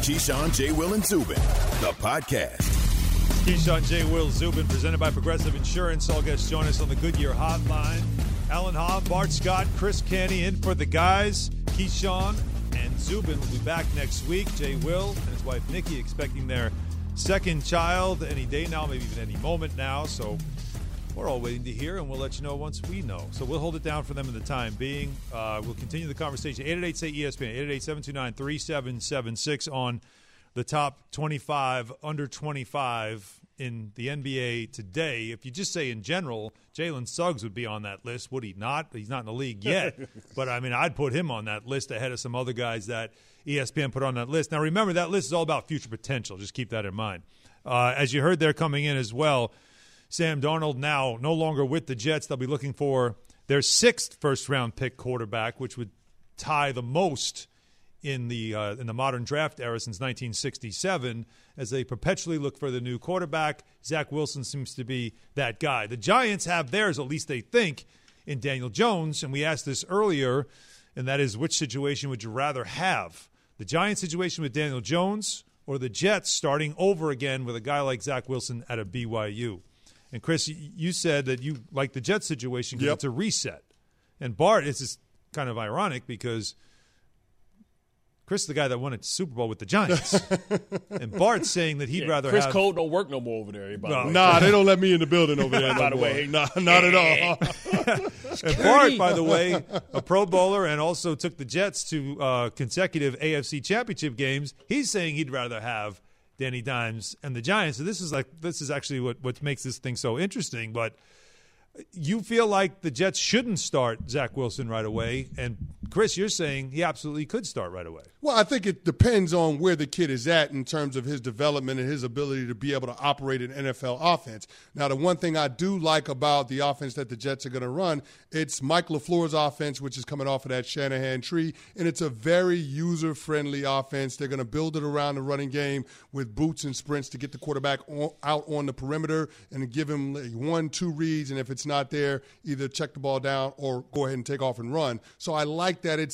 Keyshawn, J. Will, and Zubin, the podcast. Keyshawn, J. Will, Zubin, presented by Progressive Insurance. All guests join us on the Goodyear Hotline. Alan Hahn, Bart Scott, Chris Canty in for the guys. Keyshawn and Zubin will be back next week. J. Will and his wife Nikki expecting their second child any day now, maybe even any moment now. So we're all waiting to hear, and we'll let you know once we know. So we'll hold it down for them in the time being. We'll continue the conversation. 888-SAY-ESPN, 888-729-3776 on the top 25, under 25 in the NBA today. If you just say in general, Jalen Suggs would be on that list. Would he not? He's not in the league yet. But, I mean, I'd put him on that list ahead of some other guys that ESPN put on that list. Now, remember, that list is all about future potential. Just keep that in mind. As you heard there coming in as well, Sam Darnold now no longer with the Jets. They'll be looking for their sixth first-round pick quarterback, which would tie the most in the modern draft era since 1967, as they perpetually look for the new quarterback. Zach Wilson seems to be that guy. The Giants have theirs, at least they think, in Daniel Jones, and we asked this earlier, and that is, which situation would you rather have? The Giants situation with Daniel Jones or the Jets starting over again with a guy like Zach Wilson at a BYU? And, Chris, you said that you like the Jets situation because it's a reset. And Bart, it's just kind of ironic because Chris is the guy that won a Super Bowl with the Giants. And Bart's saying that he'd rather Chris have – Cole don't work no more over there. Nah, they don't let me in the building over there by the way. Not at all. And Bart, by the way, a Pro Bowler and also took the Jets to consecutive AFC Championship games. He's saying he'd rather have – Danny Dimes and the Giants. So this is actually what makes this thing so interesting. But you feel like the Jets shouldn't start Zach Wilson right away. And, Chris, you're saying he absolutely could start right away. Well, I think it depends on where the kid is at in terms of his development and his ability to be able to operate an NFL offense. Now, the one thing I do like about the offense that the Jets are going to run, it's Mike LaFleur's offense, which is coming off of that Shanahan tree, and it's a very user-friendly offense. They're going to build it around the running game with boots and sprints to get the quarterback out on the perimeter and give him 1-2 reads, and if it's not there, either check the ball down or go ahead and take off and run. So I like that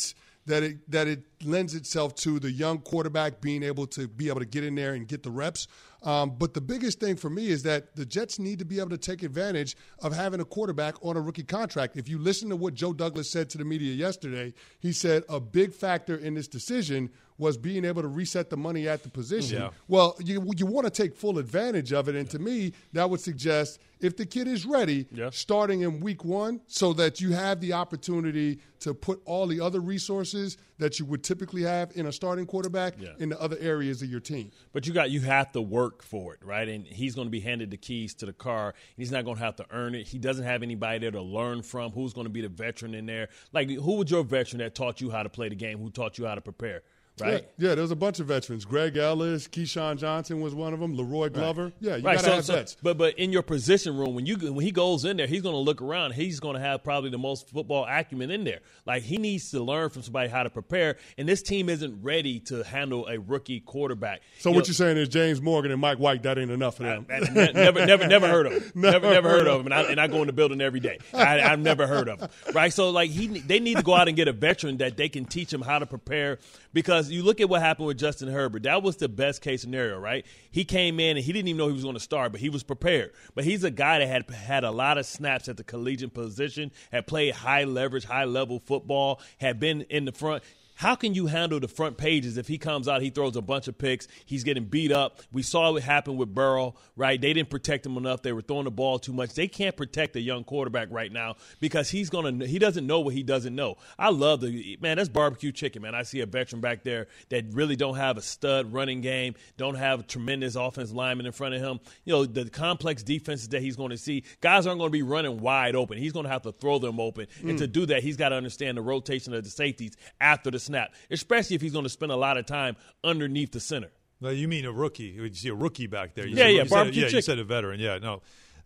it lends itself to the young quarterback being able to get in there and get the reps. But the biggest thing for me is that the Jets need to be able to take advantage of having a quarterback on a rookie contract. If you listen to what Joe Douglas said to the media yesterday, he said a big factor in this decision was being able to reset the money at the position. Yeah. Well, you want to take full advantage of it, and to me, that would suggest if the kid is ready, starting in week 1 so that you have the opportunity to put all the other resources that you would typically have in a starting quarterback in the other areas of your team. But you have to work for it, right? And he's going to be handed the keys to the car. He's not going to have to earn it. He doesn't have anybody there to learn from. Who's going to be the veteran in there? Like, who was your veteran that taught you how to play the game, who taught you how to prepare? Right? Yeah, there was a bunch of veterans. Greg Ellis, Keyshawn Johnson was one of them, Leroy Glover. Right. Yeah, you got to have vets. But in your position room, when he goes in there, he's going to look around. He's going to have probably the most football acumen in there. Like, he needs to learn from somebody how to prepare, and this team isn't ready to handle a rookie quarterback. So what you're saying is James Morgan and Mike White, that ain't enough for them. Never heard of them. Never heard of them, and I go in the building every day. I've never heard of them. Right? So, like, they need to go out and get a veteran that they can teach him how to prepare, because you look at what happened with Justin Herbert. That was the best case scenario, right? He came in and he didn't even know he was going to start, but he was prepared. But he's a guy that had a lot of snaps at the collegiate position, had played high leverage, high level football, had been in the front. How can you handle the front pages if he comes out, he throws a bunch of picks, he's getting beat up? We saw it happen with Burrow, right? They didn't protect him enough. They were throwing the ball too much. They can't protect a young quarterback right now because he doesn't know what he doesn't know. I love that's barbecue chicken, man. I see a veteran back there that really don't have a stud running game, don't have a tremendous offensive lineman in front of him. You know, the complex defenses that he's going to see, guys aren't going to be running wide open. He's going to have to throw them open. And to do that, he's got to understand the rotation of the safeties after the snap, especially if he's going to spend a lot of time underneath the center. No, you mean a rookie. You see a rookie back there. Barbecue chicken. You said a veteran. Yeah, no.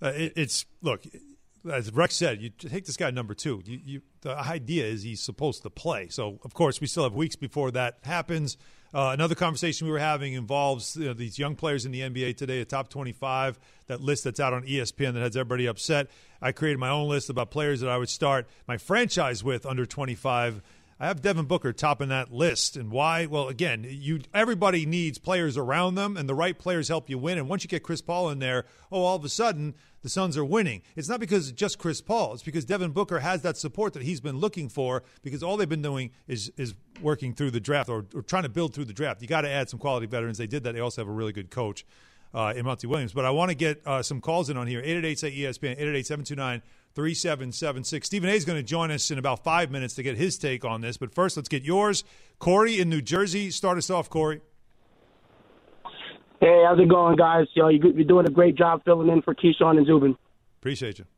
Look, as Rex said, you take this guy number 2. The idea is he's supposed to play. So, of course, we still have weeks before that happens. Another conversation we were having involves these young players in the NBA today, a top 25, that list that's out on ESPN that has everybody upset. I created my own list about players that I would start my franchise with under 25. I have Devin Booker topping that list. And why? Well, again, everybody needs players around them, and the right players help you win. And once you get Chris Paul in there, all of a sudden the Suns are winning. It's not because it's just Chris Paul. It's because Devin Booker has that support that he's been looking for, because all they've been doing is working through the draft or trying to build through the draft. You got to add some quality veterans. They did that. They also have a really good coach in Monty Williams. But I want to get some calls in on here. 888-SAY-ESPN, 888-729-3776. Stephen A. is going to join us in about 5 minutes to get his take on this. But first, let's get yours. Corey in New Jersey. Start us off, Corey. Hey, how's it going, guys? You're doing a great job filling in for Keyshawn and Zubin. Appreciate you.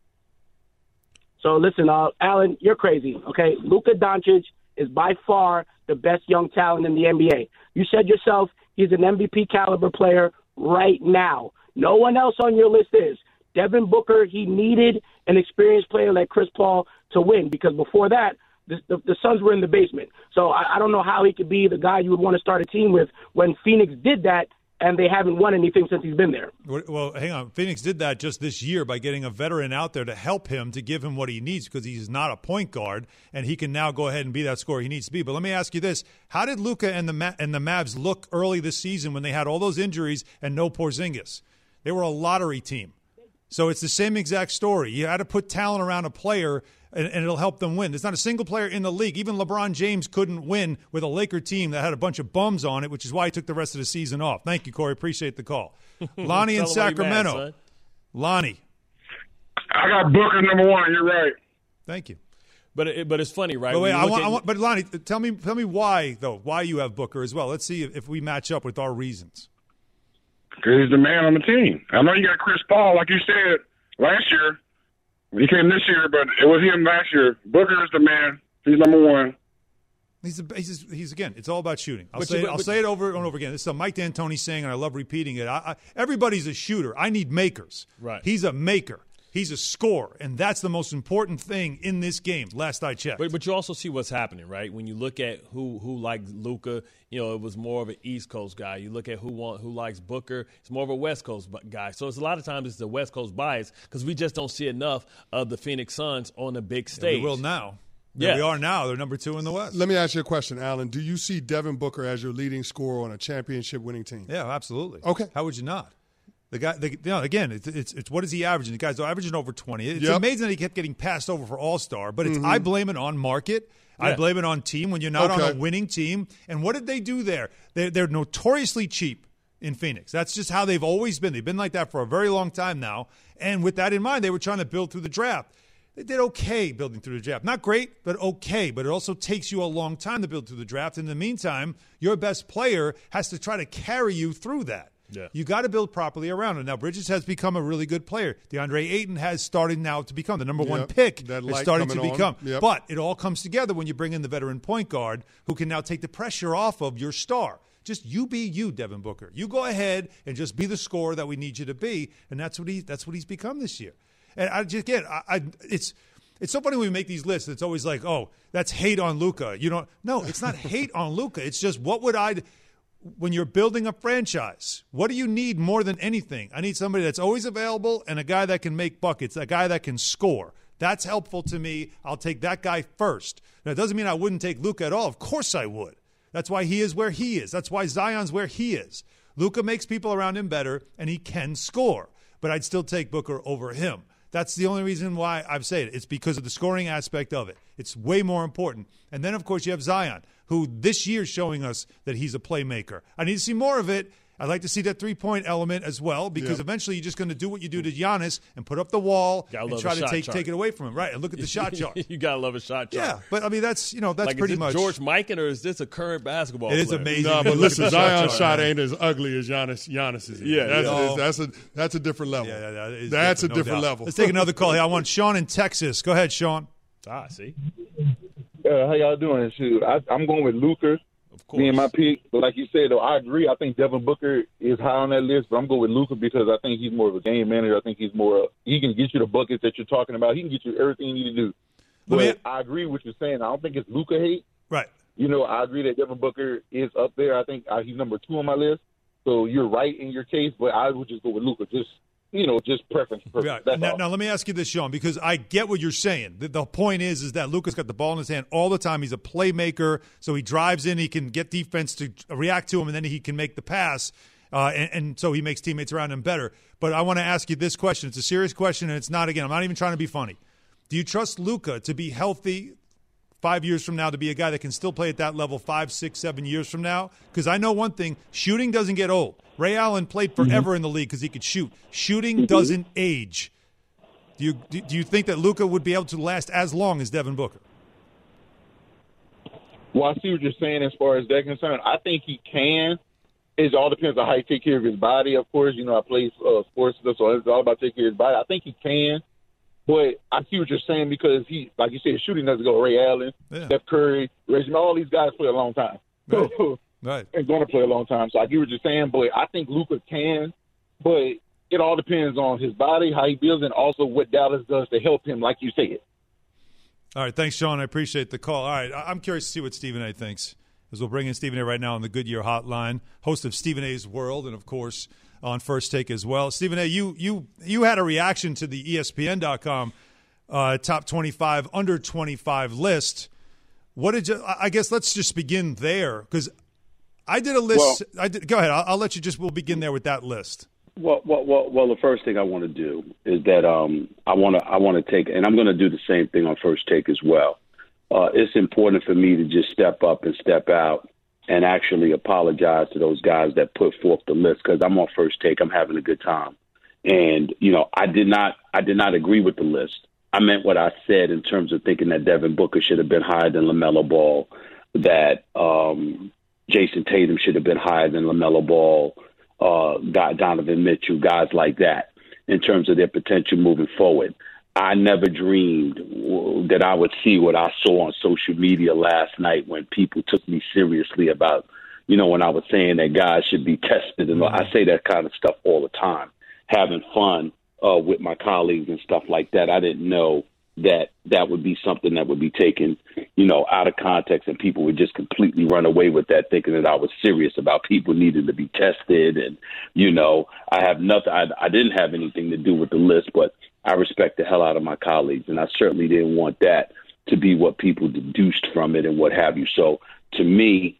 So listen, Alan, you're crazy, okay? Luka Doncic is by far the best young talent in the NBA. You said yourself he's an MVP caliber player right now. No one else on your list is. Devin Booker, he needed an experienced player like Chris Paul to win, because before that, the Suns were in the basement. So I don't know how he could be the guy you would want to start a team with when Phoenix did that, and they haven't won anything since he's been there. Well, hang on. Phoenix did that just this year by getting a veteran out there to help him, to give him what he needs, because he's not a point guard, and he can now go ahead and be that scorer he needs to be. But let me ask you this. How did Luka and the Mavs look early this season when they had all those injuries and no Porzingis? They were a lottery team. So it's the same exact story. You had to put talent around a player, and it'll help them win. There's not a single player in the league. Even LeBron James couldn't win with a Laker team that had a bunch of bums on it, which is why he took the rest of the season off. Thank you, Corey. Appreciate the call. Lonnie in Sacramento. Mad, Lonnie. I got Booker number one. You're right. Thank you. But it's funny, right? But wait, but Lonnie, tell me why, though, why you have Booker as well. Let's see if we match up with our reasons. Because he's the man on the team. I know you got Chris Paul, like you said, last year. He came this year, but it was him last year. Booker is the man. He's number one. He's again, it's all about shooting. I'll say it over and over again. This is a Mike D'Antoni saying, and I love repeating it. Everybody's a shooter. I need makers. Right. He's a maker. He's a scorer, and that's the most important thing in this game, last I checked. But you also see what's happening, right? When you look at who likes Luka, it was more of an East Coast guy. You look at who likes Booker, it's more of a West Coast guy. So it's a lot of times it's the West Coast bias because we just don't see enough of the Phoenix Suns on the big stage. Yeah, we will now. Yeah. We are now. They're number 2 in the West. Let me ask you a question, Alan. Do you see Devin Booker as your leading scorer on a championship-winning team? Yeah, absolutely. Okay. How would you not? The guy, again, it's what is he averaging? The guy's averaging over 20. It's amazing that he kept getting passed over for All-Star, but I blame it on market. Yeah. I blame it on team when you're not on a winning team. And what did they do there? They're notoriously cheap in Phoenix. That's just how they've always been. They've been like that for a very long time now. And with that in mind, they were trying to build through the draft. They did okay building through the draft. Not great, but okay. But it also takes you a long time to build through the draft. In the meantime, your best player has to try to carry you through that. Yeah. You got to build properly around him. Now, Bridges has become a really good player. DeAndre Ayton has started now to become the number one pick. Is starting to become. Yep. But it all comes together when you bring in the veteran point guard who can now take the pressure off of your star. Just you be you, Devin Booker. You go ahead and just be the scorer that we need you to be, and that's what he's become this year. And it's so funny when we make these lists. It's always like, oh, that's hate on Luka. No, it's not hate on Luka. It's just when you're building a franchise, what do you need more than anything? I need somebody that's always available and a guy that can make buckets, a guy that can score. That's helpful to me. I'll take that guy first. Now, it doesn't mean I wouldn't take Luka at all. Of course I would. That's why he is where he is. That's why Zion's where he is. Luka makes people around him better, and he can score. But I'd still take Booker over him. That's the only reason why I've said it. It's because of the scoring aspect of it. It's way more important. And then, of course, you have Zion, who this year is showing us that he's a playmaker. I need to see more of it. I'd like to see that three-point element as well, because eventually you're just going to do what you do to Giannis and put up the wall and try to take it away from him. Right, and look at the shot chart. You got to love a shot chart. Yeah, but, I mean, that's like, pretty much. George Mikan, or is this a current basketball player? It is amazing. No, but listen, Zion's shot ain't as ugly as Giannis's. Yeah, that's a different level. Yeah, that's a different level. Let's take another call here. I want Sean in Texas. Go ahead, Sean. See? How y'all doing? Shoot, I'm going with Luka. Of course. Being my pick, but like you said, though, I agree. I think Devin Booker is high on that list, but I'm going with Luka because I think he's more of a game manager. I think he can get you the buckets that you're talking about. He can get you everything you need to do. But I agree with what you're saying. I don't think it's Luka hate. Right. I agree that Devin Booker is up there. I think he's number 2 on my list. So you're right in your case, but I would just go with Luka. Just just preference. Yeah. Now, let me ask you this, Sean, because I get what you're saying. The point is that Luka's got the ball in his hand all the time. He's a playmaker, so he drives in, he can get defense to react to him, and then he can make the pass, and so he makes teammates around him better. But I want to ask you this question. It's a serious question, and it's not, again, I'm not even trying to be funny. Do you trust Luka to be healthy 5 years from now, to be a guy that can still play at that level 5, 6, 7 years from now? Because I know one thing, shooting doesn't get old. Ray Allen played forever in the league because he could shoot. Shooting doesn't age. Do you think that Luka would be able to last as long as Devin Booker? Well, I see what you're saying as far as that concerned. I think he can. It all depends on how he take care of his body, of course. I play sports, so it's all about taking care of his body. I think he can. But I see what you're saying because he, like you said, shooting doesn't go. Ray Allen, Steph Curry, Reggie, all these guys play a long time. Right. And going to play a long time. So I get what you're saying, but I think Luka can. But it all depends on his body, how he feels, and also what Dallas does to help him, like you said. All right, thanks, Sean. I appreciate the call. All right, I'm curious to see what Stephen A. thinks, as we'll bring in Stephen A. right now on the Goodyear Hotline, host of Stephen A.'s World, and, of course, on First Take as well. Stephen A., you had a reaction to the ESPN.com top 25, under 25 list. What did you – I guess let's just begin there, because – I did a list. Go ahead. I'll let you we'll begin there with that list. Well, the first thing I want to do is that I want to take, and I'm going to do the same thing on First Take as well. It's important for me to just step up and step out and actually apologize to those guys that put forth the list, because I'm on First Take. I'm having a good time. And, I did not agree with the list. I meant what I said in terms of thinking that Devin Booker should have been higher than LaMelo Ball, that Jason Tatum should have been higher than LaMelo Ball, Donovan Mitchell, guys like that, in terms of their potential moving forward. I never dreamed that I would see what I saw on social media last night when people took me seriously about, when I was saying that guys should be tested. And I say that kind of stuff all the time, having fun with my colleagues and stuff like that. I didn't know that would be something that would be taken, out of context, and people would just completely run away with that, thinking that I was serious about people needing to be tested. And, I have nothing. I didn't have anything to do with the list, but I respect the hell out of my colleagues, and I certainly didn't want that to be what people deduced from it and what have you. So to me,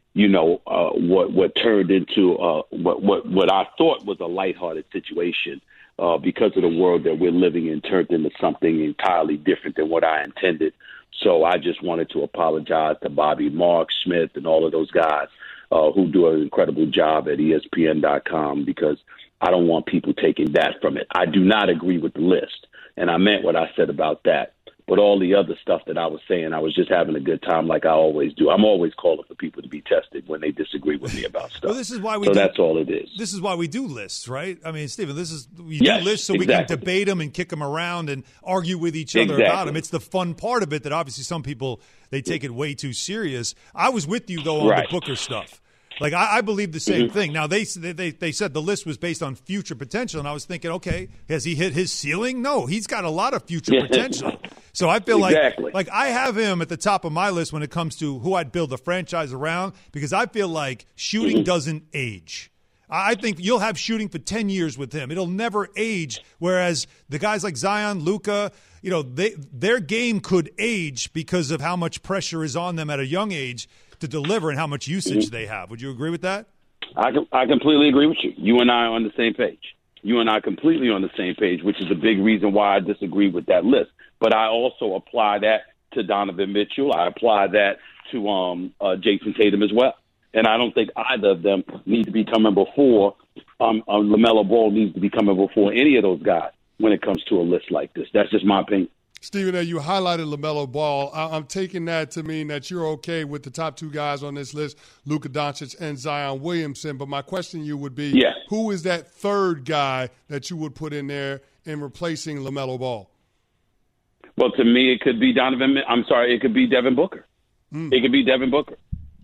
what turned into what I thought was a lighthearted situation, because of the world that we're living in, turned into something entirely different than what I intended. So I just wanted to apologize to Bobby, Mark, Smith, and all of those guys who do an incredible job at ESPN.com, because I don't want people taking that from it. I do not agree with the list, and I meant what I said about that. But all the other stuff that I was saying, I was just having a good time like I always do. I'm always calling for people to be tested when they disagree with me about stuff. Well, this is why that's all it is. This is why we do lists, right? I mean, Stephen, we do lists so we can debate them and kick them around and argue with each other about them. It's the fun part of it that obviously some people, they take it way too serious. I was with you, though, on the Booker stuff. Like, I believe the same thing. Now, they said the list was based on future potential, and I was thinking, okay, has he hit his ceiling? No, he's got a lot of future potential. So I feel like I have him at the top of my list when it comes to who I'd build a franchise around, because I feel like shooting doesn't age. I think you'll have shooting for 10 years with him. It'll never age, whereas the guys like Zion, Luka, their game could age because of how much pressure is on them at a young age to deliver and how much usage they have. Would you agree with that? I completely agree with you. You and I are on the same page. You and I are completely on the same page, which is a big reason why I disagree with that list. But I also apply that to Donovan Mitchell. I apply that to Jason Tatum as well. And I don't think either of them need to be coming before LaMelo Ball needs to be coming before any of those guys when it comes to a list like this. That's just my opinion. Stephen A., you highlighted LaMelo Ball. I'm taking that to mean that you're okay with the top two guys on this list, Luka Doncic and Zion Williamson. But my question to you would be, who is that third guy that you would put in there in replacing LaMelo Ball? Well, to me, it could be it could be Devin Booker. It could be Devin Booker.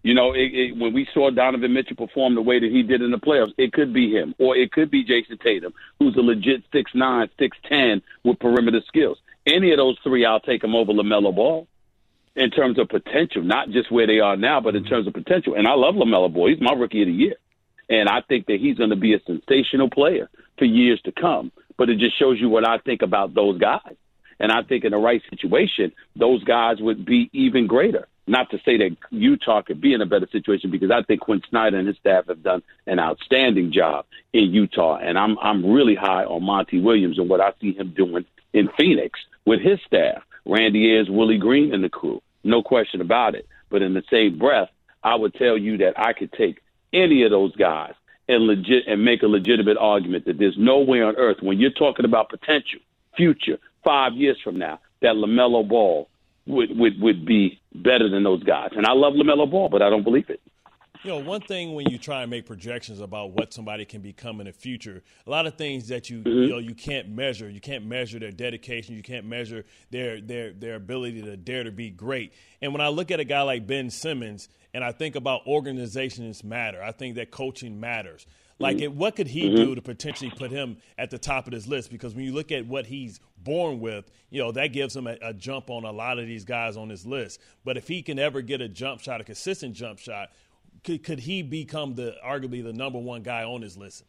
When we saw Donovan Mitchell perform the way that he did in the playoffs, it could be him. Or it could be Jason Tatum, who's a legit 6'9", 6'10", with perimeter skills. Any of those three, I'll take them over LaMelo Ball in terms of potential, not just where they are now, but in terms of potential. And I love LaMelo Ball. He's my rookie of the year. And I think that he's going to be a sensational player for years to come. but it just shows you what I think about those guys. And I think in the right situation, those guys would be even greater. Not to say that Utah could be in a better situation, because I think Quinn Snyder and his staff have done an outstanding job in Utah. And I'm really high on Monty Williams and what I see him doing in Phoenix with his staff. Randy Ayers, Willie Green, and the crew. No question about it. But in the same breath, I would tell you that I could take any of those guys and make a legitimate argument that there's no way on earth, when you're talking about potential, future, 5 years from now, that LaMelo Ball would be better than those guys. And I love LaMelo Ball, but I don't believe it. You know, one thing when you try and make projections about what somebody can become in the future, a lot of things that you can't measure. You can't measure their dedication. You can't measure their ability to dare to be great. And when I look at a guy like Ben Simmons and I think about organizations matter, I think that coaching matters. Like, what could he do to potentially put him at the top of this list? Because when you look at what he's born with, you know, that gives him a jump on a lot of these guys on this list. But if he can ever get a jump shot, a consistent jump shot, could he become arguably the number one guy on his list?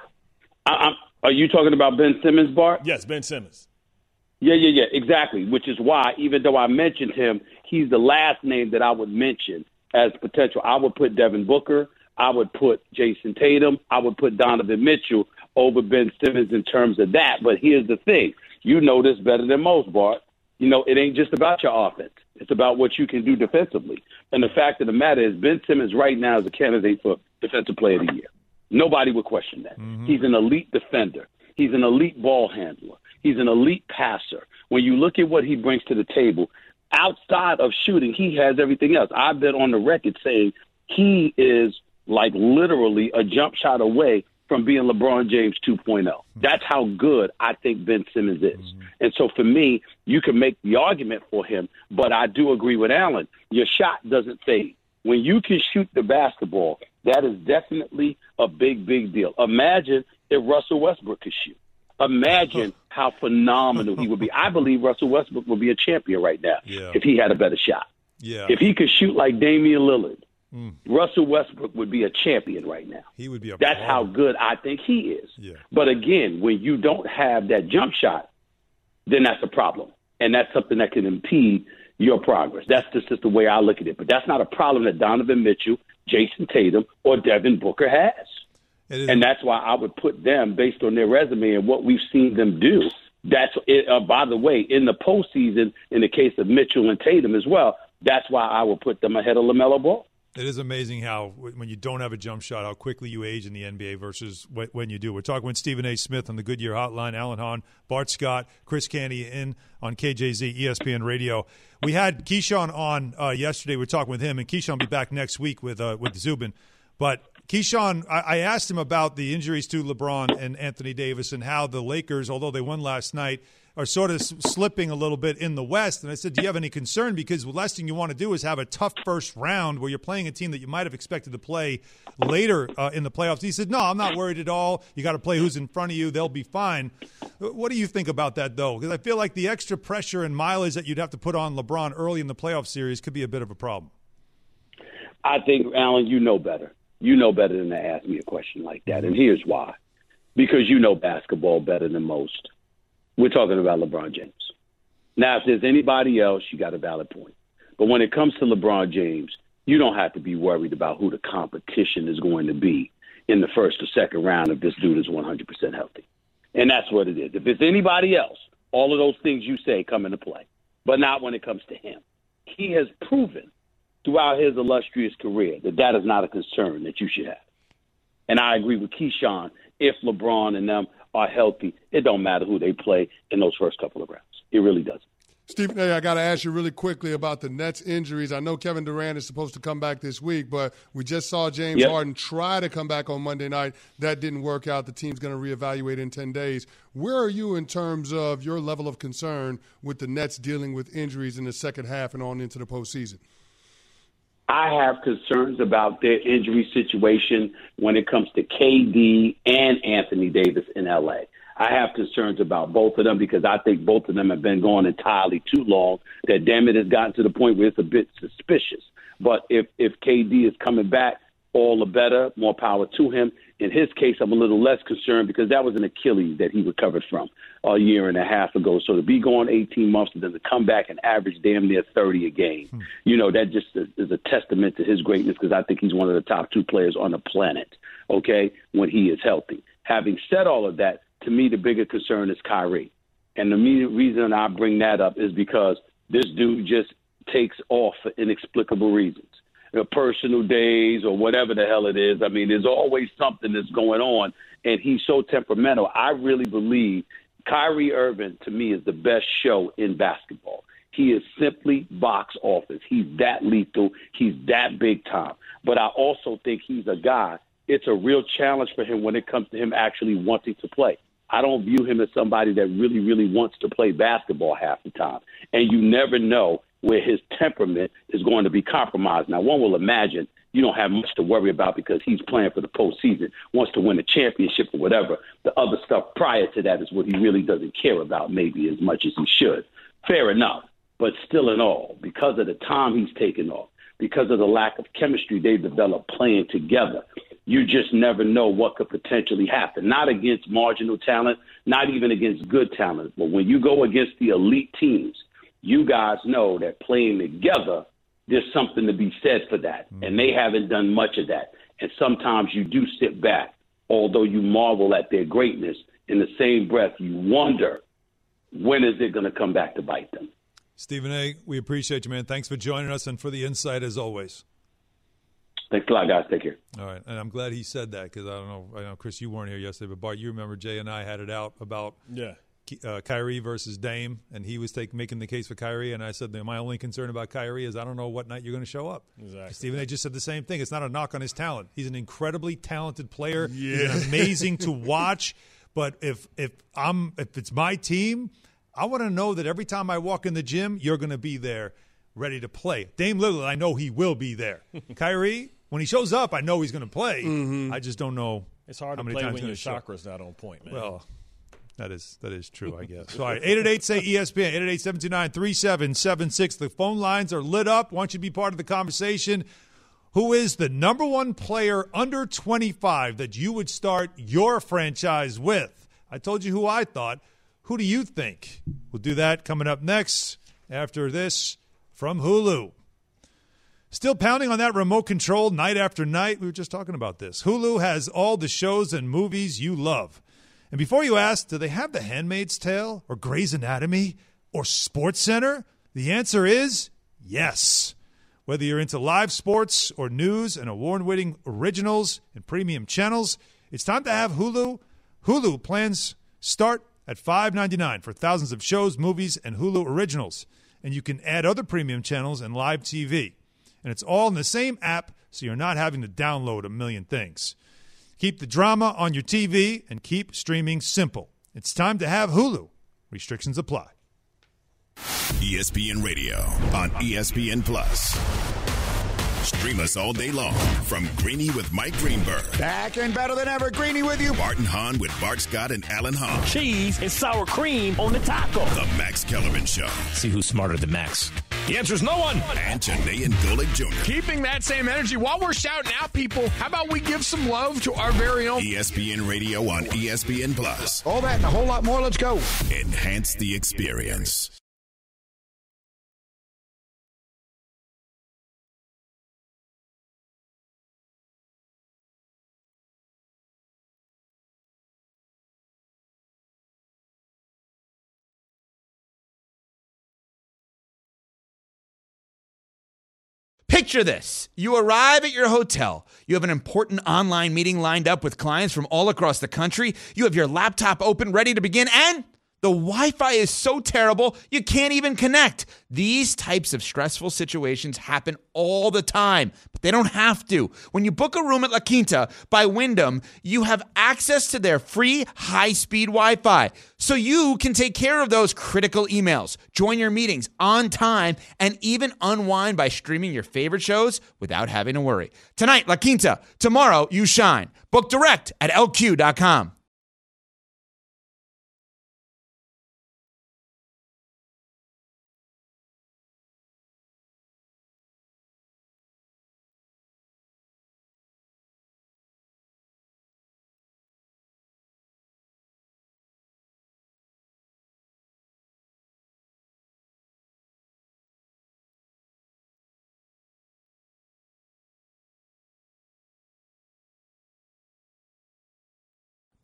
Are you talking about Ben Simmons, Bart? Yes, Ben Simmons. Yeah, exactly, which is why, even though I mentioned him, he's the last name that I would mention as potential. I would put Devin Booker. I would put Jason Tatum. I would put Donovan Mitchell over Ben Simmons in terms of that. But here's the thing. You know this better than most, Bart. You know, it ain't just about your offense. It's about what you can do defensively. And the fact of the matter is Ben Simmons right now is a candidate for Defensive Player of the Year. Nobody would question that. He's an elite defender. He's an elite ball handler. He's an elite passer. When you look at what he brings to the table, outside of shooting, he has everything else. I've been on the record saying he is like literally a jump shot away from being LeBron James 2.0. That's how good I think Ben Simmons is. And so for me, you can make the argument for him, but I do agree with Allen. Your shot doesn't fade. When you can shoot the basketball, that is definitely a big, big deal. Imagine if Russell Westbrook could shoot. Imagine how phenomenal he would be. I believe Russell Westbrook would be a champion right now if he had a better shot. If he could shoot like Damian Lillard, Russell Westbrook would be a champion right now. He would be That's how good I think he is. But again, when you don't have that jump shot, then that's a problem. And that's something that can impede your progress. That's just the way I look at it. But that's not a problem that Donovan Mitchell, Jason Tatum, or Devin Booker has. And that's why I would put them, based on their resume and what we've seen them do. That's it. By the way, in the postseason, in the case of Mitchell and Tatum as well, that's why I would put them ahead of LaMelo Ball. It is amazing how, when you don't have a jump shot, how quickly you age in the NBA versus when you do. We're talking with Stephen A. Smith on the Goodyear Hotline, Alan Hahn, Bart Scott, Chris Canty in on KJZ, ESPN Radio. We had Keyshawn on yesterday. We're talking with him, and Keyshawn will be back next week with Zubin. But Keyshawn, I asked him about the injuries to LeBron and Anthony Davis and how the Lakers, although they won last night, are sort of slipping a little bit in the West. And I said, do you have any concern? Because the last thing you want to do is have a tough first round where you're playing a team that you might have expected to play later in the playoffs. He said, no, I'm not worried at all. You got to play who's in front of you. They'll be fine. What do you think about that, though? Because I feel like the extra pressure and mileage that you'd have to put on LeBron early in the playoff series could be a bit of a problem. I think, Alan, you know better. You know better than to ask me a question like that. And here's why. Because you know basketball better than most. We're talking about LeBron James. Now, if there's anybody else, you got a valid point. But when it comes to LeBron James, you don't have to be worried about who the competition is going to be in the first or second round if this dude is 100% healthy. And that's what it is. If it's anybody else, all of those things you say come into play, but not when it comes to him. He has proven throughout his illustrious career that is not a concern that you should have. And I agree with Keyshawn. If LeBron and them are healthy, it don't matter who they play in those first couple of rounds. It really doesn't. Stephen A., I got to ask you really quickly about the Nets injuries. I know Kevin Durant is supposed to come back this week, but we just saw James Harden try to come back on Monday night. That didn't work out. The team's going to reevaluate in 10 days. Where are you in terms of your level of concern with the Nets dealing with injuries in the second half and on into the postseason? I have concerns about their injury situation when it comes to KD and Anthony Davis in L.A. I have concerns about both of them because I think both of them have been going entirely too long. That, damn it, has gotten to the point where it's a bit suspicious. But if KD is coming back all the better, more power to him. In his case, I'm a little less concerned because that was an Achilles that he recovered from a year and a half ago. So to be going 18 months and then to come back and average damn near 30 a game, that just is a testament to his greatness because I think he's one of the top 2 players on the planet, okay, when he is healthy. Having said all of that, to me, the bigger concern is Kyrie. And the reason I bring that up is because this dude just takes off for inexplicable reasons. Personal days or whatever the hell it is. I mean, there's always something that's going on, and he's so temperamental. I really believe Kyrie Irving, to me, is the best show in basketball. He is simply box office. He's that lethal. He's that big time. But I also think he's a guy. It's a real challenge for him when it comes to him actually wanting to play. I don't view him as somebody that really, really wants to play basketball half the time. And you never know where his temperament is going to be compromised. Now, one will imagine you don't have much to worry about because he's playing for the postseason, wants to win a championship or whatever. The other stuff prior to that is what he really doesn't care about maybe as much as he should. Fair enough. But still in all, because of the time he's taken off, because of the lack of chemistry they've developed playing together, you just never know what could potentially happen. Not against marginal talent, not even against good talent. But when you go against the elite teams, you guys know that playing together, there's something to be said for that. And they haven't done much of that. And sometimes you do sit back, although you marvel at their greatness, in the same breath, you wonder, when is it going to come back to bite them? Stephen A., we appreciate you, man. Thanks for joining us and for the insight as always. Thanks a lot, guys. Take care. All right. And I'm glad he said that because I know, Chris, you weren't here yesterday, but Bart, you remember Jay and I had it out about Kyrie versus Dame, and he was making the case for Kyrie, and I said, my only concern about Kyrie is I don't know what night you're going to show up. Exactly. Stephen A. just said the same thing. It's not a knock on his talent. He's an incredibly talented player. Yeah. He's amazing to watch. But if it's my team, I want to know that every time I walk in the gym, you're going to be there ready to play. Dame Lillard, I know he will be there. Kyrie, when he shows up, I know he's going to play. Mm-hmm. I just don't know. It's hard to play when your chakra's not on point, man. Well, that is true, I guess. All right, 888-SAY-ESPN, 888-729-3776. The phone lines are lit up. Want you to be part of the conversation. Who is the number one player under 25 that you would start your franchise with? I told you who I thought. Who do you think? We'll do that coming up next after this from Hulu. Still pounding on that remote control night after night? We were just talking about this. Hulu has all the shows and movies you love. And before you ask, do they have The Handmaid's Tale or Grey's Anatomy or SportsCenter? The answer is yes. Whether you're into live sports or news and award-winning originals and premium channels, it's time to have Hulu. Hulu plans start at $5.99 for thousands of shows, movies, and Hulu originals. And you can add other premium channels and live TV. And it's all in the same app, so you're not having to download a million things. Keep the drama on your TV and keep streaming simple. It's time to have Hulu. Restrictions apply. ESPN Radio on ESPN Plus. Stream us all day long from Greeny with Mike Greenberg. Back and better than ever, Greeny with you. Bart and Hahn with Bart Scott and Alan Hahn. Cheese and sour cream on the taco. The Max Kellerman Show. See who's smarter than Max. The answer is no one. And Janae and Golick Jr. Keeping that same energy while we're shouting out people, how about we give some love to our very own ESPN Radio on ESPN Plus. All that and a whole lot more. Let's go. Enhance the experience. Picture this. You arrive at your hotel. You have an important online meeting lined up with clients from all across the country. You have your laptop open, ready to begin, and the Wi-Fi is so terrible, you can't even connect. These types of stressful situations happen all the time, but they don't have to. When you book a room at La Quinta by Wyndham, you have access to their free high-speed Wi-Fi, so you can take care of those critical emails, join your meetings on time, and even unwind by streaming your favorite shows without having to worry. Tonight, La Quinta. Tomorrow, you shine. Book direct at LQ.com.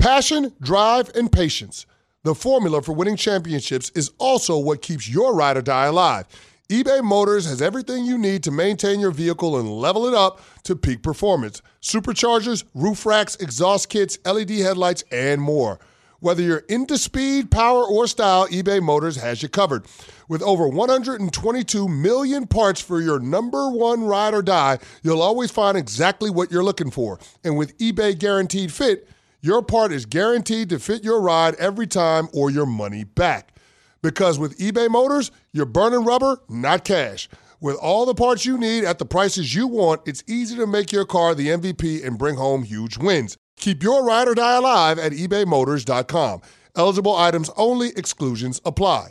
Passion, drive, and patience. The formula for winning championships is also what keeps your ride or die alive. eBay Motors has everything you need to maintain your vehicle and level it up to peak performance. Superchargers, roof racks, exhaust kits, LED headlights, and more. Whether you're into speed, power, or style, eBay Motors has you covered. With over 122 million parts for your number one ride or die, you'll always find exactly what you're looking for. And with eBay Guaranteed Fit, your part is guaranteed to fit your ride every time or your money back. Because with eBay Motors, you're burning rubber, not cash. With all the parts you need at the prices you want, it's easy to make your car the MVP and bring home huge wins. Keep your ride or die alive at ebaymotors.com. Eligible items only. Exclusions apply.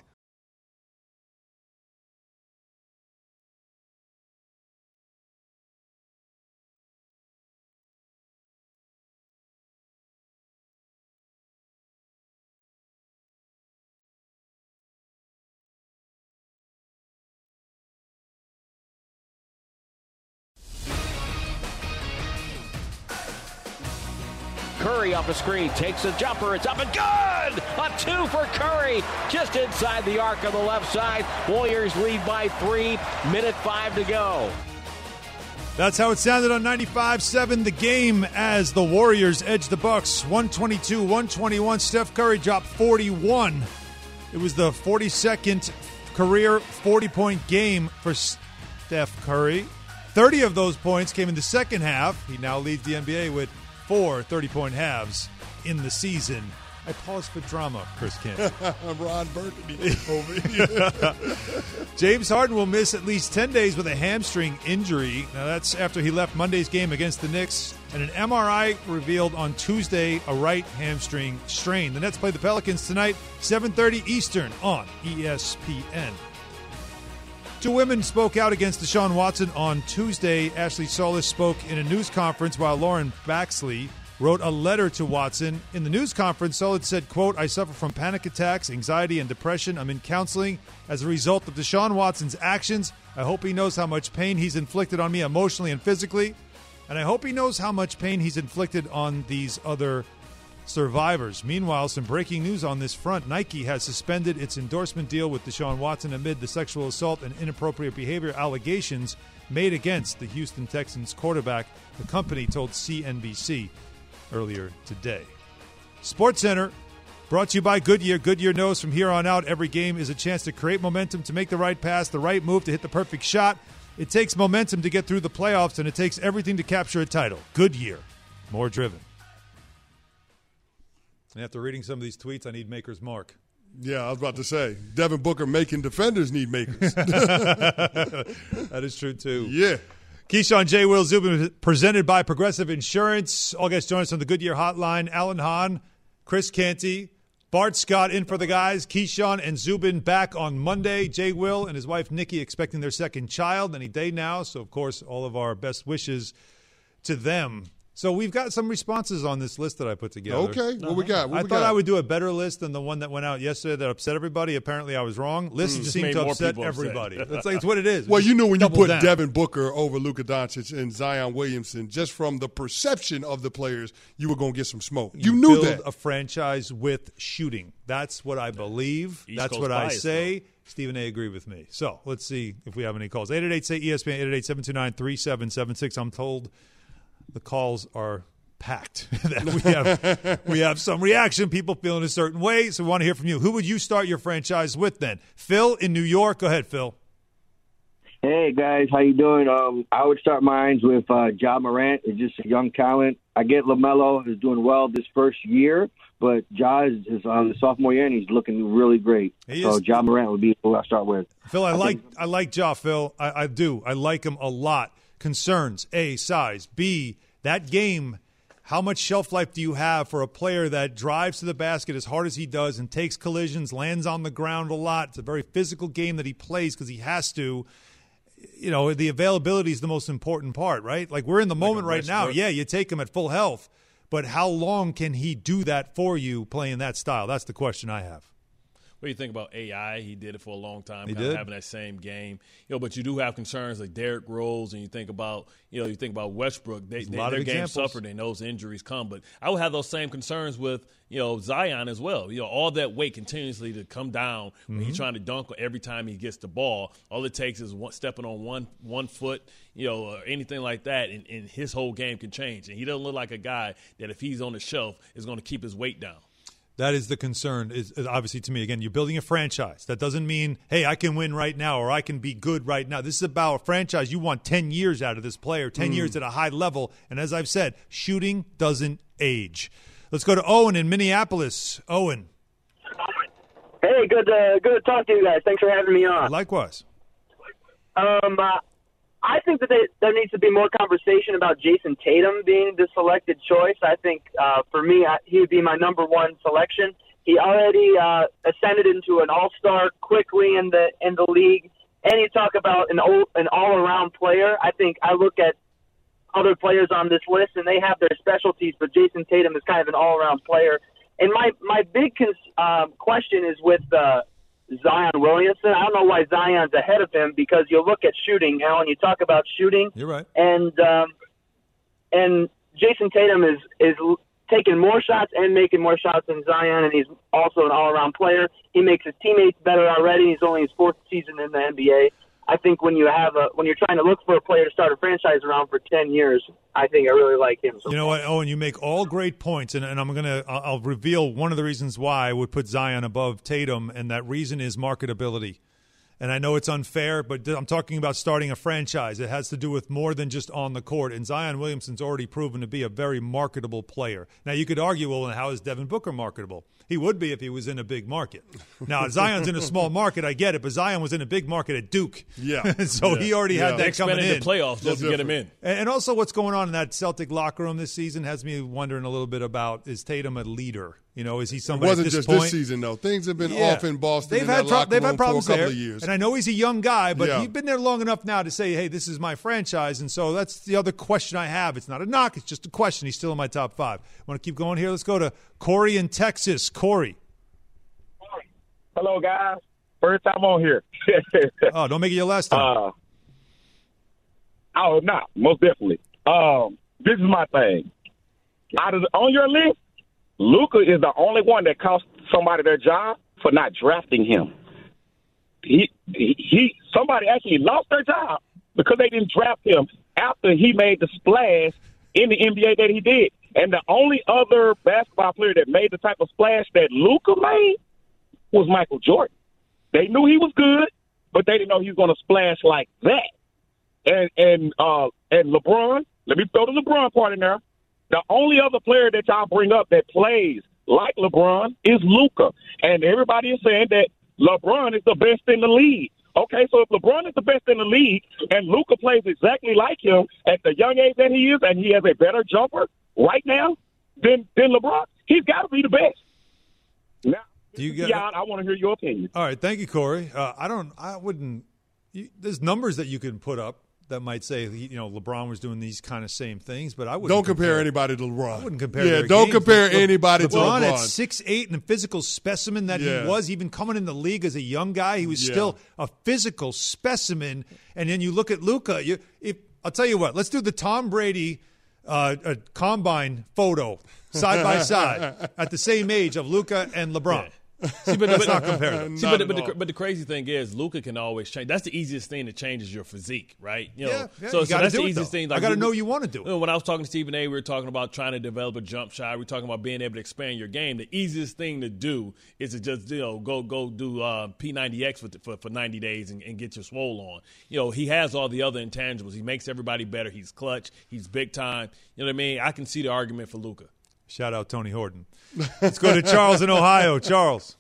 Curry off the screen, takes a jumper, it's up and good! A 2 for Curry, just inside the arc on the left side. Warriors lead by 3, minute 5 to go. That's how it sounded on 95.7 The Game as the Warriors edged the Bucks 122-121. Steph Curry dropped 41. It was the 42nd career 40-point game for Steph Curry. 30 of those points came in the second half. He now leads the NBA with 4 30-point halves in the season. I pause for drama, Chris Kent. Ron Burgundy over here. James Harden will miss at least 10 days with a hamstring injury. Now, that's after he left Monday's game against the Knicks, and an MRI revealed on Tuesday a right hamstring strain. The Nets play the Pelicans tonight, 7:30 Eastern on ESPN. 2 women spoke out against Deshaun Watson on Tuesday. Ashley Solis spoke in a news conference while Lauren Baxley wrote a letter to Watson. In the news conference, Solis said, quote, "I suffer from panic attacks, anxiety, and depression. I'm in counseling as a result of Deshaun Watson's actions. I hope he knows how much pain he's inflicted on me emotionally and physically. And I hope he knows how much pain he's inflicted on these other survivors." Meanwhile, some breaking news on this front. Nike has suspended its endorsement deal with Deshaun Watson amid the sexual assault and inappropriate behavior allegations made against the Houston Texans quarterback, the company told CNBC earlier today. SportsCenter, brought to you by Goodyear. Goodyear knows from here on out, every game is a chance to create momentum, to make the right pass, the right move, to hit the perfect shot. It takes momentum to get through the playoffs, and it takes everything to capture a title. Goodyear, more driven. And after reading some of these tweets, I need Maker's Mark. Yeah, I was about to say, Devin Booker making defenders need makers. That is true, too. Yeah. Keyshawn, J. Will, Zubin, presented by Progressive Insurance. All guys join us on the Goodyear Hotline. Alan Hahn, Chris Canty, Bart Scott in for the guys. Keyshawn and Zubin back on Monday. J. Will and his wife Nikki expecting their second child any day now. So, of course, all of our best wishes to them. So we've got some responses on this list that I put together. Okay, what we got? I thought I would do a better list than the one that went out yesterday that upset everybody. Apparently I was wrong. Lists seem to upset everybody. That's like, it's what it is. Well, you knew when you put Devin Booker over Luka Doncic and Zion Williamson, just from the perception of the players, you were going to get some smoke. You knew build that. A franchise with shooting. That's what I believe. East That's Coast what I say. Though. Stephen A. agreed with me. So let's see if we have any calls. 888-SAY-ESPN, 888-729-3776. I'm told the calls are packed. That we have some reaction, people feeling a certain way, so we want to hear from you. Who would you start your franchise with then? Phil in New York. Go ahead, Phil. Hey, guys. How you doing? I would start mine with Ja Morant. He's just a young talent. I get LaMelo is doing well this first year, but Ja is on the sophomore year, and he's looking really great. So Ja Morant would be who I start with. Phil, I like Ja, Phil. I do. I like him a lot. Concerns, A, size. B, that game, how much shelf life do you have for a player that drives to the basket as hard as he does and takes collisions, lands on the ground a lot? It's a very physical game that he plays because he has to. You know, the availability is the most important part, right? Like, we're in the moment right now. Yeah, you take him at full health, but how long can he do that for you playing that style? That's the question I have. Well, you think about AI, he did it for a long time, He kind of did. having that same game. But you do have concerns like Derrick Rose, and you think about Westbrook. Their game suffered and those injuries come. But I would have those same concerns with Zion as well. All that weight continuously to come down when he's trying to dunk every time he gets the ball. All it takes is stepping on one foot, or anything like that, and his whole game can change. And he doesn't look like a guy that if he's on the shelf is going to keep his weight down. That is the concern, is obviously to me. Again, you're building a franchise. That doesn't mean, hey, I can win right now or I can be good right now. This is about a franchise. You want 10 years out of this player, 10 years at a high level. And as I've said, shooting doesn't age. Let's go to Owen in Minneapolis. Owen. Hey, good to talk to you guys. Thanks for having me on. Likewise. I think that there needs to be more conversation about Jason Tatum being the selected choice. I think, for me, he would be my number one selection. He already ascended into an all-star quickly in the league, and you talk about an all-around player. I think I look at other players on this list, and they have their specialties, but Jason Tatum is kind of an all-around player. And my big question is with Zion Williamson. I don't know why Zion's ahead of him, because you look at shooting, Alan. You talk about shooting. You're right. And Jason Tatum is taking more shots and making more shots than Zion, and he's also an all-around player. He makes his teammates better already. He's only his fourth season in the NBA. I think when you're trying to look for a player to start a franchise around for 10 years, I think I really like him. You know what, Owen, you make all great points, and I'll reveal one of the reasons why I would put Zion above Tatum, and that reason is marketability. And I know it's unfair, but I'm talking about starting a franchise. It has to do with more than just on the court. And Zion Williamson's already proven to be a very marketable player. Now, you could argue, well, how is Devin Booker marketable? He would be if he was in a big market. Now, Zion's in a small market, I get it, but Zion was in a big market at Duke. Yeah. So he already had that coming in. The playoffs just to get him in. And also what's going on in that Celtic locker room this season has me wondering a little bit about, is Tatum a leader? Is he somebody It wasn't at this just point? this season, though. Things have been off in Boston. They've had problems for a couple there. of years. And I know he's a young guy, but he's been there long enough now to say, hey, this is my franchise. And so that's the other question I have. It's not a knock. It's just a question. He's still in my top 5. Want to keep going here? Let's go to Corey in Texas. Corey. Hello, guys. First time on here. Oh, don't make it your last time. No, most definitely. This is my thing. On your list, Luka is the only one that cost somebody their job for not drafting him. Somebody actually lost their job because they didn't draft him after he made the splash in the NBA that he did. And the only other basketball player that made the type of splash that Luka made was Michael Jordan. They knew he was good, but they didn't know he was going to splash like that. And LeBron, let me throw the LeBron part in there. The only other player that y'all bring up that plays like LeBron is Luka. And everybody is saying that LeBron is the best in the league. Okay, so if LeBron is the best in the league and Luka plays exactly like him at the young age that he is, and he has a better jumper right now than LeBron, he's got to be the best. Now, I want to hear your opinion. All right, thank you, Corey. There's numbers that you can put up that might say, LeBron was doing these kind of same things, but I wouldn't. Don't compare anybody to LeBron. I wouldn't compare. Yeah, don't compare anybody to LeBron. At 6'8" and a physical specimen that he was, even coming in the league as a young guy, he was still a physical specimen. And then you look at Luka. I'll tell you what. Let's do the Tom Brady combine photo side by side at the same age of Luka and LeBron. See, but let's not compare them. But the crazy thing is, Luka can always change. That's the easiest thing that changes your physique, right? So that's the easiest thing. Like, I got to know you want to do it. When I was talking to Stephen A., we were talking about trying to develop a jump shot. We were talking about being able to expand your game. The easiest thing to do is to just go do P90X for 90 days and get your swole on. He has all the other intangibles. He makes everybody better. He's clutch. He's big time. You know what I mean? I can see the argument for Luka. Shout out Tony Horton. Let's go to Charles in Ohio. Charles.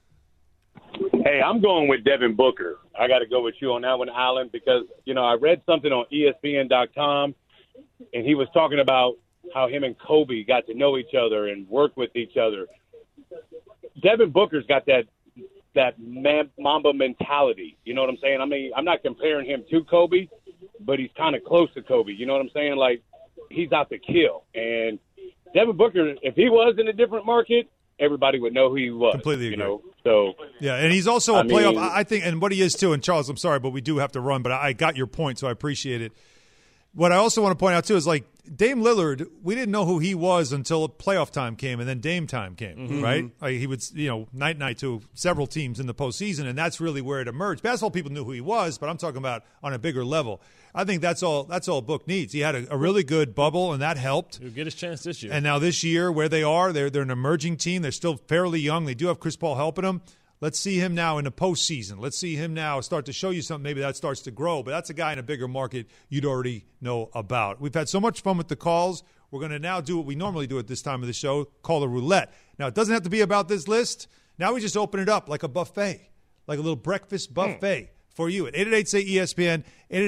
Hey, I'm going with Devin Booker. I got to go with you on that one, Alan, because, I read something on ESPN.com, and he was talking about how him and Kobe got to know each other and work with each other. Devin Booker's got that Mamba mentality. You know what I'm saying? I mean, I'm not comparing him to Kobe, but he's kind of close to Kobe. You know what I'm saying? Like, he's out to kill. And Devin Booker, if he was in a different market, everybody would know who he was. Completely agree. So yeah, and he's also a playoff. I think, and what he is too. And Charles, I'm sorry, but we do have to run. But I got your point, so I appreciate it. What I also want to point out too is like Dame Lillard. We didn't know who he was until playoff time came, and then Dame time came. Right? Like he would, night to several teams in the postseason, and that's really where it emerged. Basketball people knew who he was, but I'm talking about on a bigger level. I think that's all Book needs. He had a really good bubble, and that helped. He'll get his chance this year. And now this year, where they are, they're an emerging team. They're still fairly young. They do have Chris Paul helping them. Let's see him now in the postseason. Let's see him now start to show you something. Maybe that starts to grow. But that's a guy in a bigger market you'd already know about. We've had so much fun with the calls. We're going to now do what we normally do at this time of the show, call a roulette. Now, it doesn't have to be about this list. Now we just open it up like a buffet, like a little breakfast buffet for you at 888-SAY-ESPN,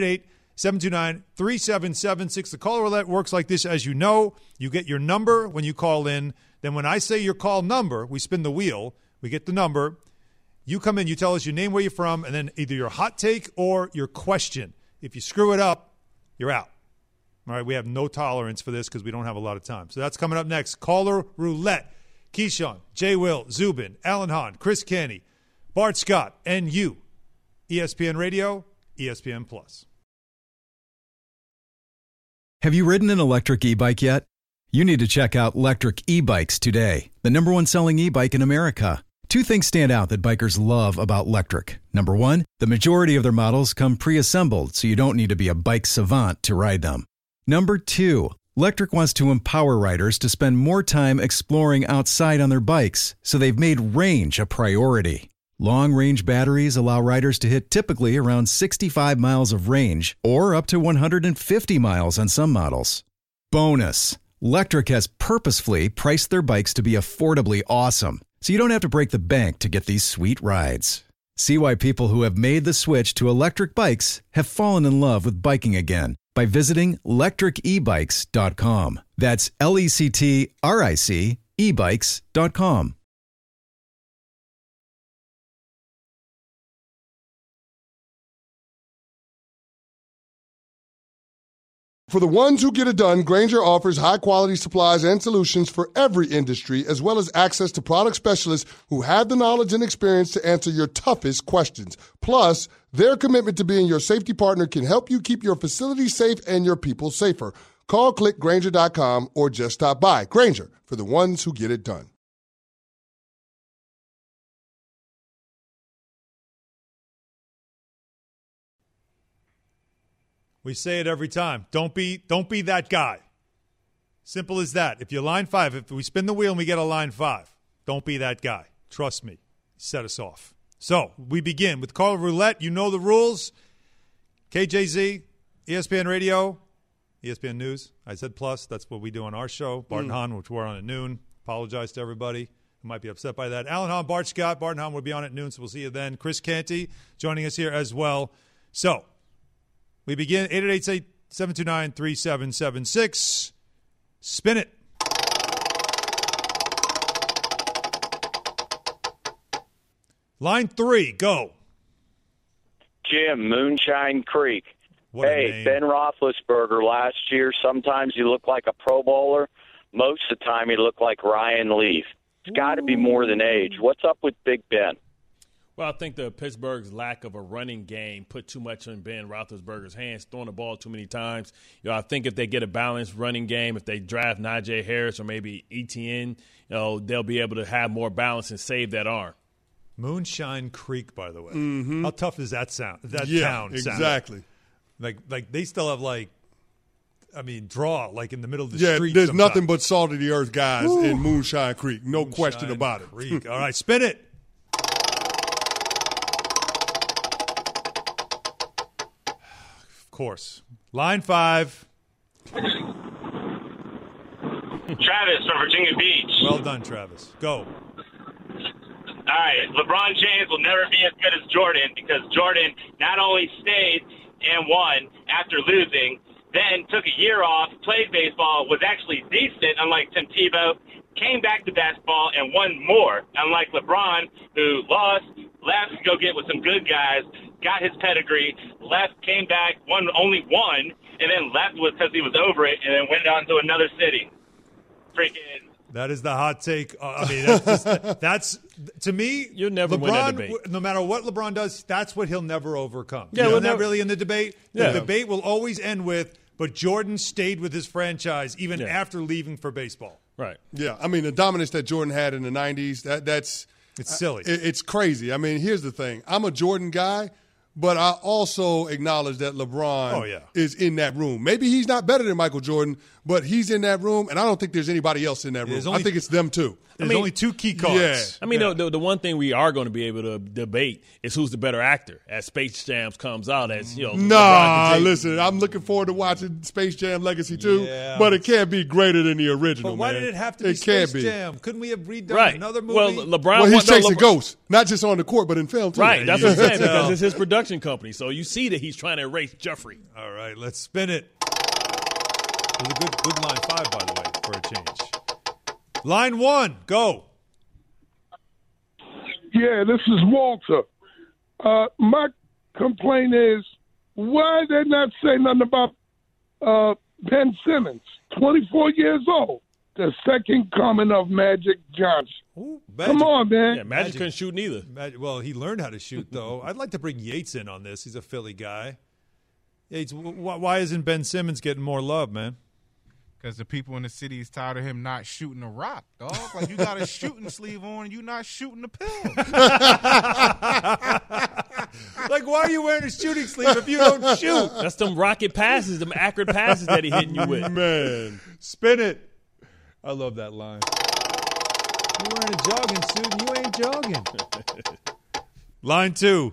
888-729-3776. The call roulette works like this, as you know. You get your number when you call in. Then when I say your call number, we spin the wheel. We get the number. You come in, you tell us your name, where you're from, and then either your hot take or your question. If you screw it up, you're out. All right, we have no tolerance for this because we don't have a lot of time. So that's coming up next. Caller Roulette. Keyshawn, Jay Will, Zubin, Alan Hahn, Chris Canty, Bart Scott, and you. ESPN Radio, ESPN Plus. Have you ridden an electric e-bike yet? You need to check out Lectric E-Bikes today, the #1 selling e-bike in America. Two things stand out that bikers love about Lectric. Number one, the majority of their models come pre-assembled, so you don't need to be a bike savant to ride them. Number two, Lectric wants to empower riders to spend more time exploring outside on their bikes, so they've made range a priority. Long-range batteries allow riders to hit typically around 65 miles of range, or up to 150 miles on some models. Bonus, Lectric has purposefully priced their bikes to be affordably awesome, so you don't have to break the bank to get these sweet rides. See why people who have made the switch to electric bikes have fallen in love with biking again by visiting lectricebikes.com. That's LECTRIC ebikes.com. For the ones who get it done, Grainger offers high-quality supplies and solutions for every industry, as well as access to product specialists who have the knowledge and experience to answer your toughest questions. Plus, their commitment to being your safety partner can help you keep your facility safe and your people safer. Call, click Grainger.com, or just stop by. Grainger, for the ones who get it done. We say it every time. Don't be that guy. Simple as that. If you're line 5, if we spin the wheel and we get a line 5, don't be that guy. Trust me. Set us off. So we begin with Caller Roulette. You know the rules. KJZ, ESPN Radio, ESPN News. I said plus. That's what we do on our show. Bart and Hahn, which we're on at noon. Apologize to everybody who might be upset by that. Alan Hahn, Bart Scott. Bart and Hahn will be on at noon, so we'll see you then. Chris Canty joining us here as well. So we begin 888-729-3776. Spin it. Line 3, go. Jim, Moonshine Creek. What hey, Ben Roethlisberger last year, sometimes you look like a Pro Bowler. Most of the time you look like Ryan Leaf. It's got to be more than age. What's up with Big Ben? Well, I think the Pittsburgh's lack of a running game put too much in Ben Roethlisberger's hands, throwing the ball too many times. I think if they get a balanced running game, if they draft Najee Harris or maybe Etienne, they'll be able to have more balance and save that arm. Moonshine Creek, by the way. Mm-hmm. How tough is that sound? That town exactly. Sound? Like they still have draw like in the middle of the street. There's sometimes. nothing but salt of the earth guys in Moonshine Creek. No question about it. Creek. All right, spin it. Of course. Line 5. Travis from Virginia Beach. Well done, Travis. Go. All right, LeBron James will never be as good as Jordan because Jordan not only stayed and won after losing, then took a year off, played baseball, was actually decent, unlike Tim Tebow, came back to basketball and won more, unlike LeBron, who lost, left to go get with some good guys, got his pedigree, left, came back, only won, and then left because he was over it, and then went on to another city. Freaking That is the hot take. I mean, that's to me. You'll never win that debate. No matter what LeBron does, that's what he'll never overcome. Yeah, we're not really in the debate. Yeah. The debate will always end with, but Jordan stayed with his franchise even after leaving for baseball. Right. Yeah, I mean, the dominance that Jordan had in the 90s, that's silly. It's crazy. I mean, here's the thing. I'm a Jordan guy, but I also acknowledge that LeBron is in that room. Maybe he's not better than Michael Jordan, but he's in that room, and I don't think there's anybody else in that room. I think it's them too. There's only two key cards. Yeah. I mean, the one thing we are going to be able to debate is who's the better actor as Space Jam comes out. Listen, I'm looking forward to watching Space Jam Legacy 2, but it can't be greater than the original. But why man. did it have to be Space Jam? Couldn't we have redone another movie? Well, LeBron. He's chasing ghosts, not just on the court, but in film too. Right, that's what I'm saying, because it's his production company. So you see that he's trying to erase Jeffrey. All right, let's spin it. It was a good line 5, by the way, for a change. Line 1, go. Yeah, this is Walter. My complaint is, why they not say nothing about Ben Simmons, 24 years old, the second coming of Magic Johnson. Ooh, Come on, man. Yeah, Magic couldn't shoot neither. Well, he learned how to shoot, though. I'd like to bring Yates in on this. He's a Philly guy. Yates, why isn't Ben Simmons getting more love, man? Because the people in the city is tired of him not shooting a rock, dog. Like, you got a shooting sleeve on and you not shooting the pill. Like, why are you wearing a shooting sleeve if you don't shoot? That's them rocket passes, them accurate passes that he hitting you with. Man, spin it. I love that line. You're wearing a jogging suit and you ain't jogging. Line 2.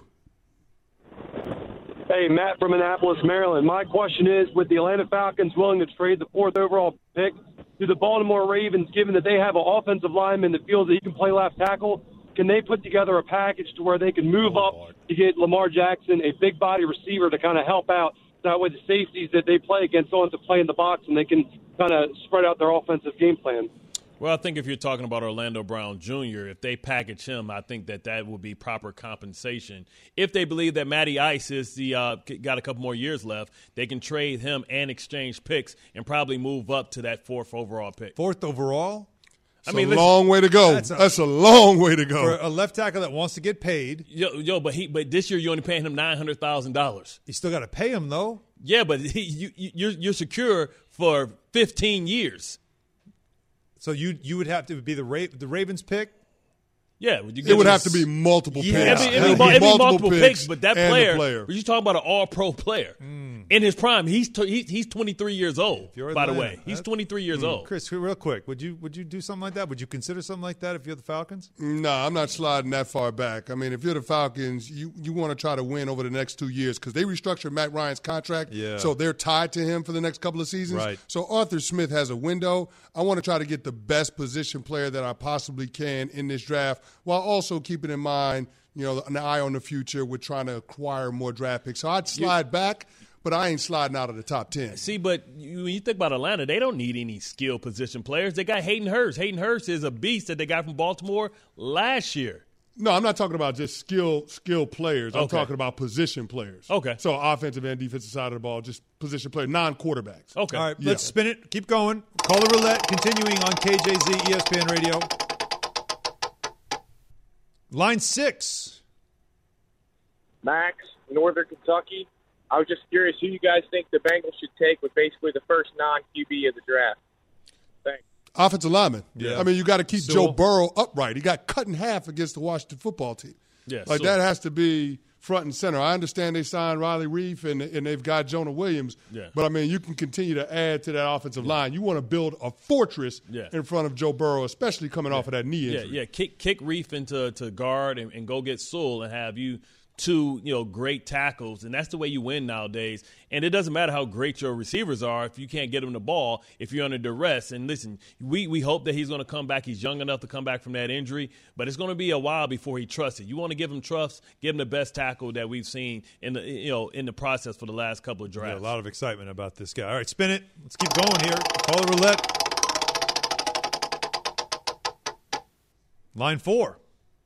Hey, Matt from Annapolis, Maryland. My question is, with the Atlanta Falcons willing to trade the 4th overall pick to the Baltimore Ravens, given that they have an offensive lineman in the field that he can play left tackle, can they put together a package to where they can move up to get Lamar Jackson, a big body receiver, to kind of help out? That way the safeties that they play against don't have to play in the box and they can kind of spread out their offensive game plan. Well, I think if you're talking about Orlando Brown Jr., if they package him, I think that would be proper compensation. If they believe that Matty Ice is got a couple more years left, they can trade him and exchange picks and probably move up to that 4th overall pick. 4th overall? It's a long way to go. That's a long way to go. For a left tackle that wants to get paid. But this year you're only paying him $900,000. You still got to pay him, though. Yeah, but you're secure for 15 years. So you would have to be the Ravens pick? Yeah. It would have to be multiple picks. It'd be multiple picks, but that player, you're talking about an all-pro player. In his prime, he's 23 years old, by the way. He's 23 years old. Chris, real quick, would you do something like that? Would you consider something like that if you're the Falcons? No, I'm not sliding that far back. I mean, if you're the Falcons, you want to try to win over the next 2 years because they restructured Matt Ryan's contract, so they're tied to him for the next couple of seasons. Right. So Arthur Smith has a window. I want to try to get the best position player that I possibly can in this draft while also keeping in mind, an eye on the future with trying to acquire more draft picks. So I'd slide back, but I ain't sliding out of the top 10. See, but when you think about Atlanta, they don't need any skill position players. They got Hayden Hurst. Hayden Hurst is a beast that they got from Baltimore last year. No, I'm not talking about just skill players. I'm talking about position players. Okay. So offensive and defensive side of the ball, just position players, non-quarterbacks. Okay. All right, let's spin it. Keep going. Call the roulette. Continuing on KJZ ESPN Radio. Line 6. Max, Northern Kentucky. I was just curious who you guys think the Bengals should take with basically the first non-QB of the draft. Thanks. Offensive lineman. Yeah. I mean, you got to keep Joe Burrow upright. He got cut in half against the Washington football team. Yeah, that has to be front and center. I understand they signed Riley Reif and they've got Jonah Williams. Yeah. But, I mean, you can continue to add to that offensive line. You want to build a fortress in front of Joe Burrow, especially coming off of that knee injury. Yeah. Kick Reif into guard and go get Sewell and have you two, great tackles, and that's the way you win nowadays. And it doesn't matter how great your receivers are if you can't get them the ball, if you're under duress. And listen, we hope that he's going to come back. He's young enough to come back from that injury, but it's going to be a while before he trusts it. You want to give him trust, give him the best tackle that we've seen in the process for the last couple of drafts. Yeah, a lot of excitement about this guy. All right, spin it. Let's keep going here. Call the roulette. Line 4.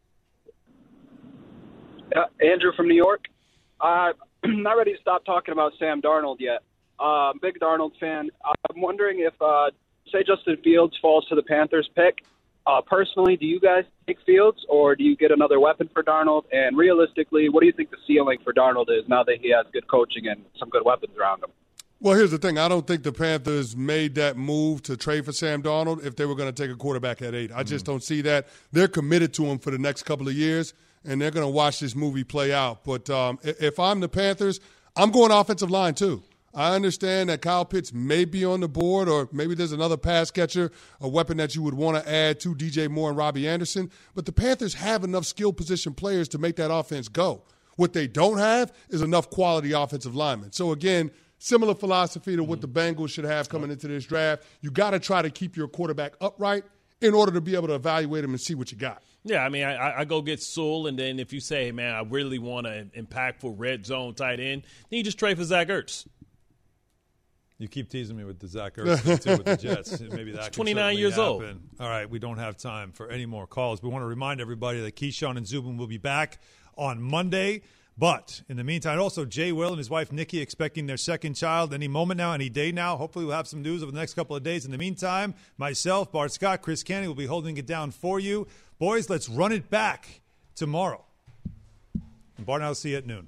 Andrew from New York. I'm not ready to stop talking about Sam Darnold yet. Big Darnold fan. I'm wondering if say Justin Fields falls to the Panthers pick. Personally, do you guys take Fields, or do you get another weapon for Darnold? And realistically, what do you think the ceiling for Darnold is now that he has good coaching and some good weapons around him? Well, here's the thing. I don't think the Panthers made that move to trade for Sam Darnold if they were going to take a quarterback at 8. I just don't see that. They're committed to him for the next couple of years, and they're going to watch this movie play out. But if I'm the Panthers, I'm going offensive line too. I understand that Kyle Pitts may be on the board, or maybe there's another pass catcher, a weapon that you would want to add to DJ Moore and Robbie Anderson. But the Panthers have enough skill position players to make that offense go. What they don't have is enough quality offensive linemen. So, again, similar philosophy to what the Bengals should have coming into this draft. You got to try to keep your quarterback upright in order to be able to evaluate him and see what you got. Yeah, I mean, I go get Sewell, and then if you say, hey, man, I really want an impactful red zone tight end, then you just trade for Zach Ertz. You keep teasing me with the Zach Ertz thing, too, with the Jets. Maybe that He's 29 years happen. old. All right, we don't have time for any more calls. We want to remind everybody that Keyshawn and Zubin will be back on Monday. But in the meantime, also Jay Will and his wife Nikki expecting their second child any moment now, any day now. Hopefully we'll have some news over the next couple of days. In the meantime, myself, Bart Scott, Chris Canty will be holding it down for you. Boys, let's run it back tomorrow. And Bart and I will see you at noon.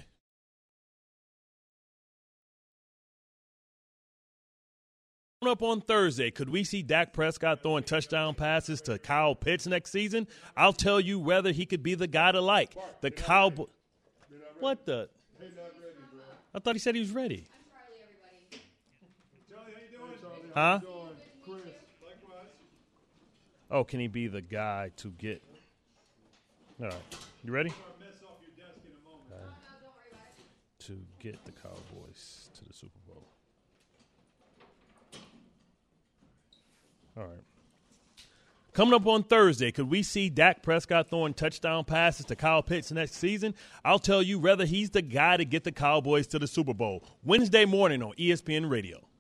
Up on Thursday, could we see Dak Prescott throwing touchdown passes to Kyle Pitts next season? I'll tell you whether he could be the guy to like. The Cowboy. What the? I thought he said he was ready. Huh? Oh, can he be the guy to get? All right. You ready? To get the Cowboys to the Super Bowl. All right. Coming up on Thursday, could we see Dak Prescott throwing touchdown passes to Kyle Pitts next season? I'll tell you whether he's the guy to get the Cowboys to the Super Bowl. Wednesday morning on ESPN Radio.